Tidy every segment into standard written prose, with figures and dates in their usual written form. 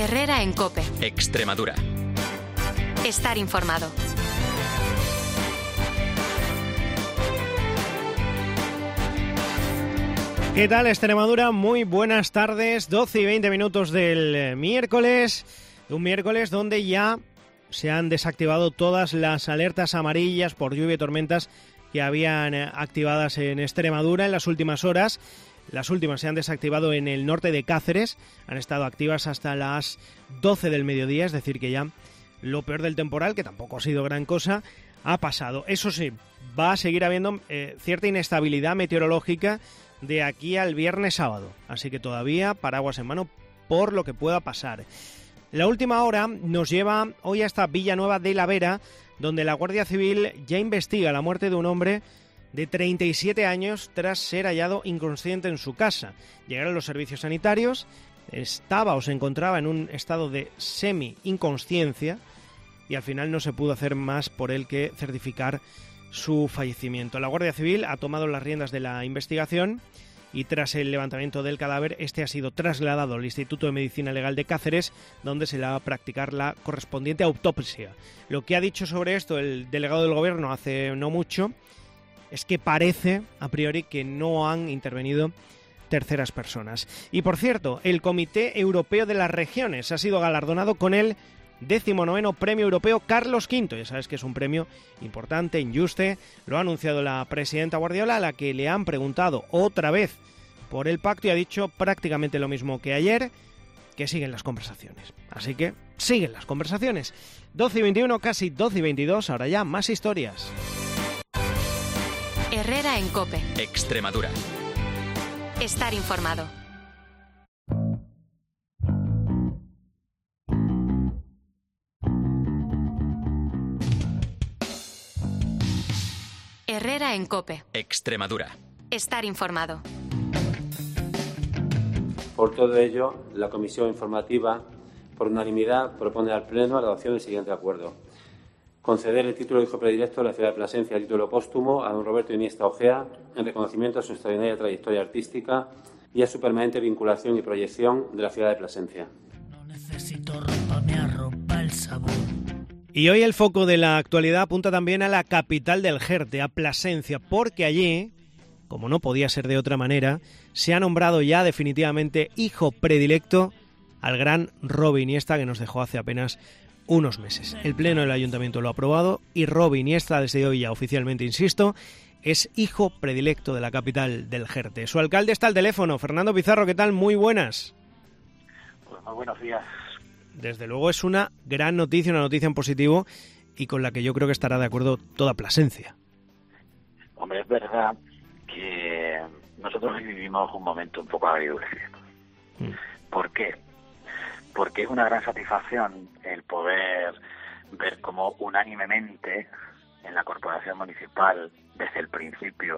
Herrera en COPE. Extremadura. Estar informado. ¿Qué tal, Extremadura? Muy buenas tardes, 12 y 20 minutos del miércoles. Un miércoles donde ya se han desactivado todas las alertas amarillas por lluvia y tormentas que habían activadas en Extremadura en las últimas horas. Las últimas se han desactivado en el norte de Cáceres, han estado activas hasta las 12 del mediodía, es decir que ya lo peor del temporal, que tampoco ha sido gran cosa, ha pasado. Eso sí, va a seguir habiendo cierta inestabilidad meteorológica de aquí al viernes sábado, así que todavía paraguas en mano por lo que pueda pasar. La última hora nos lleva hoy hasta Villanueva de la Vera, donde la Guardia Civil ya investiga la muerte de un hombre de 37 años tras ser hallado inconsciente en su casa. Llegaron los servicios sanitarios, estaba o se encontraba en un estado de semi-inconsciencia y al final no se pudo hacer más por él que certificar su fallecimiento. La Guardia Civil ha tomado las riendas de la investigación y tras el levantamiento del cadáver, este ha sido trasladado al Instituto de Medicina Legal de Cáceres, donde se le va a practicar la correspondiente autopsia. Lo que ha dicho sobre esto el delegado del Gobierno hace no mucho es que parece, a priori, que no han intervenido terceras personas. Y por cierto, el Comité Europeo de las Regiones ha sido galardonado con el 19º Premio Europeo Carlos V. Ya sabes que es un premio importante, injuste. Lo ha anunciado la presidenta Guardiola, a la que le han preguntado otra vez por el pacto y ha dicho prácticamente lo mismo que ayer, que siguen las conversaciones. Así que siguen las conversaciones. 12 y 21, casi 12 y 22, ahora ya más historias. Herrera en COPE. Extremadura. Estar informado. Herrera en COPE. Extremadura. Estar informado. Por todo ello, la Comisión Informativa, por unanimidad, propone al Pleno la adopción del siguiente acuerdo. Conceder el título de hijo predilecto de la ciudad de Plasencia, el título póstumo, a don Roberto Iniesta Ojea, en reconocimiento a su extraordinaria trayectoria artística y a su permanente vinculación y proyección de la ciudad de Plasencia. No necesito ropa, me arropa el sabor. Y hoy el foco de la actualidad apunta también a la capital del Jerte, a Plasencia, porque allí, como no podía ser de otra manera, se ha nombrado ya definitivamente hijo predilecto al gran Robi Iniesta, que nos dejó hace apenas unos meses. El Pleno del Ayuntamiento lo ha aprobado y Robi Iniesta, desde hoy ya oficialmente, insisto, es hijo predilecto de la capital del Jerte. Su alcalde está al teléfono. Fernando Pizarro, ¿qué tal? Muy buenas. Pues muy buenos días. Desde luego es una gran noticia, una noticia en positivo y con la que yo creo que estará de acuerdo toda Plasencia. Hombre, es verdad que nosotros vivimos un momento un poco agridulce. ¿Por qué? Porque es una gran satisfacción el poder ver cómo unánimemente en la corporación municipal, desde el principio,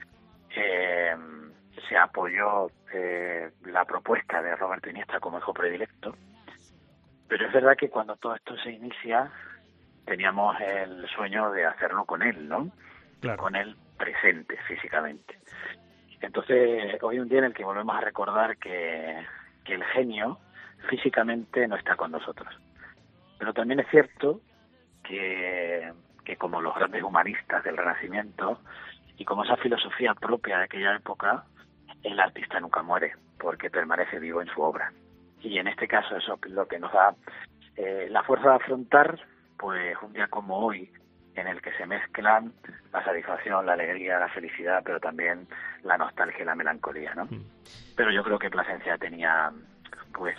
se apoyó la propuesta de Roberto Iniesta como hijo predilecto. Pero es verdad que cuando todo esto se inicia, teníamos el sueño de hacerlo con él, ¿no? Claro. Con él presente físicamente. Entonces, hoy un día en el que volvemos a recordar que el genio físicamente no está con nosotros. Pero también es cierto que como los grandes humanistas del Renacimiento y como esa filosofía propia de aquella época, el artista nunca muere, porque permanece vivo en su obra. Y en este caso eso es lo que nos da la fuerza de afrontar pues un día como hoy, en el que se mezclan la satisfacción, la alegría, la felicidad, pero también la nostalgia y la melancolía, ¿no? Pero yo creo que Plasencia tenía pues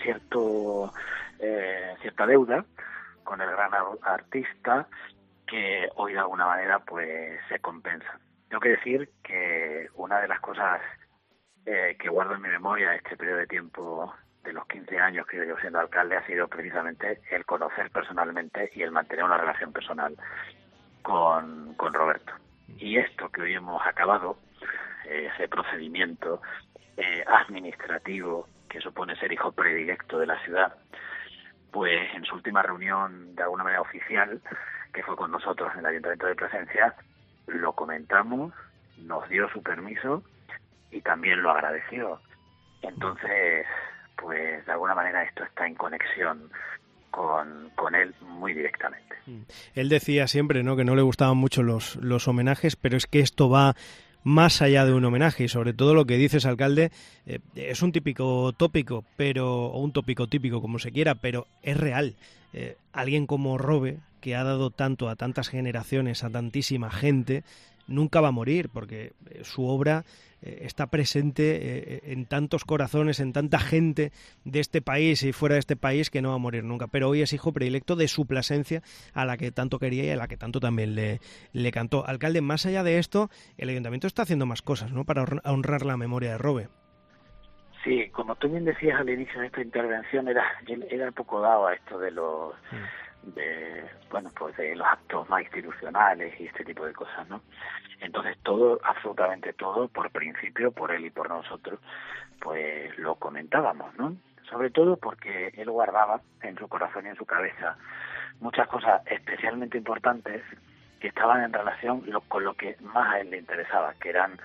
cierta deuda con el gran artista que hoy de alguna manera pues se compensa. Tengo que decir que una de las cosas que guardo en mi memoria de este periodo de tiempo de los 15 años que yo llevo siendo alcalde ha sido precisamente el conocer personalmente y el mantener una relación personal con Roberto. Y esto que hoy hemos acabado, ese procedimiento administrativo que supone ser hijo predilecto de la ciudad, pues en su última reunión de alguna manera oficial, que fue con nosotros en el Ayuntamiento de Plasencia, lo comentamos, nos dio su permiso y también lo agradeció. Entonces, pues de alguna manera esto está en conexión con él muy directamente. Él decía siempre, ¿no?, que no le gustaban mucho los homenajes, pero es que esto va más allá de un homenaje, y sobre todo lo que dices, alcalde, es un típico tópico, o un tópico típico, como se quiera, pero es real. Alguien como Robe, que ha dado tanto a tantas generaciones, a tantísima gente, nunca va a morir, porque su obra está presente en tantos corazones, en tanta gente de este país y fuera de este país, que no va a morir nunca. Pero hoy es hijo predilecto de su Plasencia, a la que tanto quería y a la que tanto también le cantó. Alcalde, más allá de esto, el Ayuntamiento está haciendo más cosas, ¿no?, para honrar la memoria de Robe. Sí, como tú bien decías al inicio de esta intervención, era poco dado a esto de los de los actos más institucionales y este tipo de cosas, ¿no? Entonces todo, absolutamente todo, por principio, por él y por nosotros, pues lo comentábamos, ¿no? Sobre todo porque él guardaba en su corazón y en su cabeza muchas cosas especialmente importantes que estaban en relación con lo que más a él le interesaba, que eran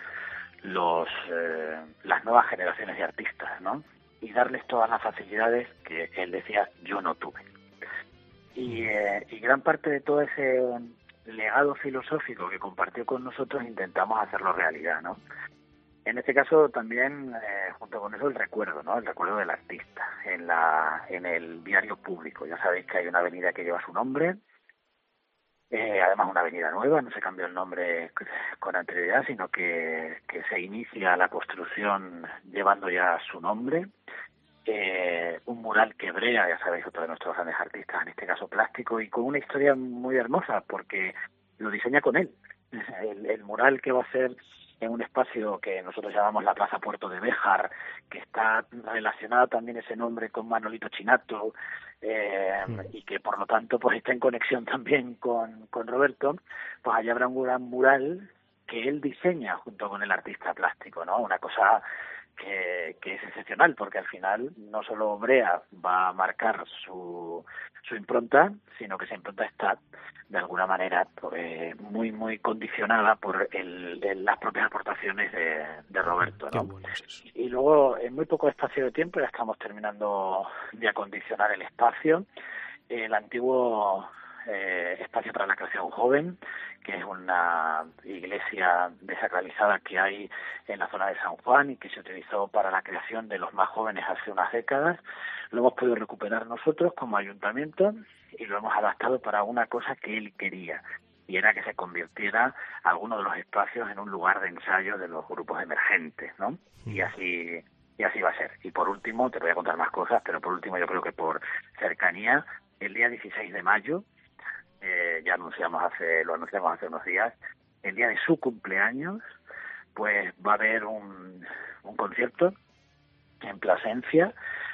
las nuevas generaciones de artistas, ¿no? Y darles todas las facilidades que él decía yo no tuve. Y gran parte de todo ese legado filosófico que compartió con nosotros intentamos hacerlo realidad, ¿no? En este caso también, junto con eso, el recuerdo, ¿no? El recuerdo del artista en el diario público. Ya sabéis que hay una avenida que lleva su nombre, además una avenida nueva, no se cambió el nombre con anterioridad, sino que se inicia la construcción llevando ya su nombre. Un mural que Brea, ya sabéis, otro de nuestros grandes artistas, en este caso plástico, y con una historia muy hermosa, porque lo diseña con él. El mural que va a ser en un espacio que nosotros llamamos la Plaza Puerto de Béjar, que está relacionado también ese nombre con Manolito Chinato, y que por lo tanto pues está en conexión también con Roberto, pues allá habrá un gran mural que él diseña junto con el artista plástico, ¿no? Una cosa que es excepcional, porque al final no solo Brea va a marcar su impronta, sino que esa impronta está de alguna manera muy muy condicionada por las propias aportaciones de Roberto, ¿no? Bueno es eso. Y luego en muy poco espacio de tiempo ya estamos terminando de acondicionar el espacio, el antiguo espacio para la creación joven, que es una iglesia desacralizada que hay en la zona de San Juan y que se utilizó para la creación de los más jóvenes hace unas décadas. Lo hemos podido recuperar nosotros como ayuntamiento y lo hemos adaptado para una cosa que él quería, y era que se convirtiera alguno de los espacios en un lugar de ensayo de los grupos emergentes, ¿no? Y así va a ser. Y por último, te voy a contar más cosas, pero por último yo creo que por cercanía, el día 16 de mayo, lo anunciamos hace unos días, el día de su cumpleaños, pues va a haber un concierto en Plasencia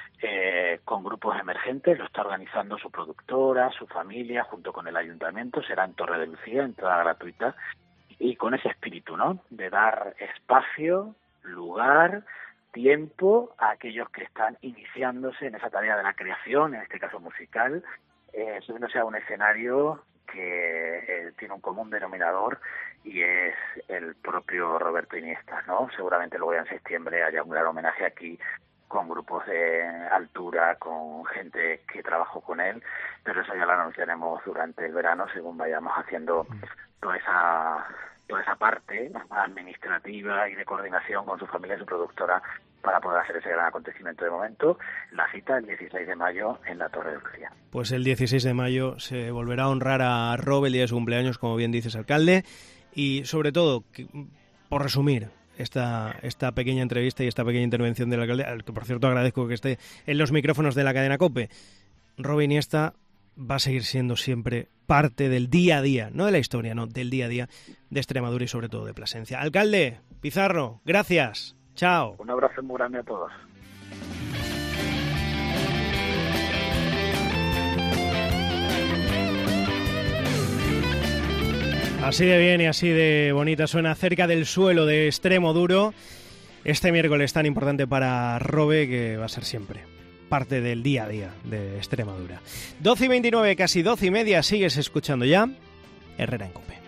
con grupos emergentes. Lo está organizando su productora, su familia, junto con el ayuntamiento. Será en Torre de Lucía, entrada gratuita, y con ese espíritu, ¿no?, de dar espacio, lugar, tiempo a aquellos que están iniciándose en esa tarea de la creación, en este caso musical, subiéndose a un escenario que tiene un común denominador, y es el propio Roberto Iniesta, ¿no? Seguramente luego ya en septiembre haya un gran homenaje aquí, con grupos de altura, con gente que trabajó con él, pero eso ya lo anunciaremos durante el verano, según vayamos haciendo toda esa parte administrativa y de coordinación con su familia y su productora para poder hacer ese gran acontecimiento. De momento, la cita el 16 de mayo en la Torre de Lucía. Pues el 16 de mayo se volverá a honrar a Robe el día de su cumpleaños, como bien dices, alcalde, y sobre todo, por resumir esta pequeña entrevista y esta pequeña intervención del alcalde, al que por cierto agradezco que esté en los micrófonos de la cadena COPE, Robe Iniesta va a seguir siendo siempre parte del día a día, no de la historia, no, del día a día de Extremadura y sobre todo de Plasencia. Alcalde Pizarro, gracias. Chao. Un abrazo muy grande a todos. Así de bien y así de bonita suena Cerca del suelo de Extremoduro este miércoles tan importante para Robe, que va a ser siempre parte del día a día de Extremadura. 12:29, casi 12:30, sigues escuchando ya Herrera en COPE.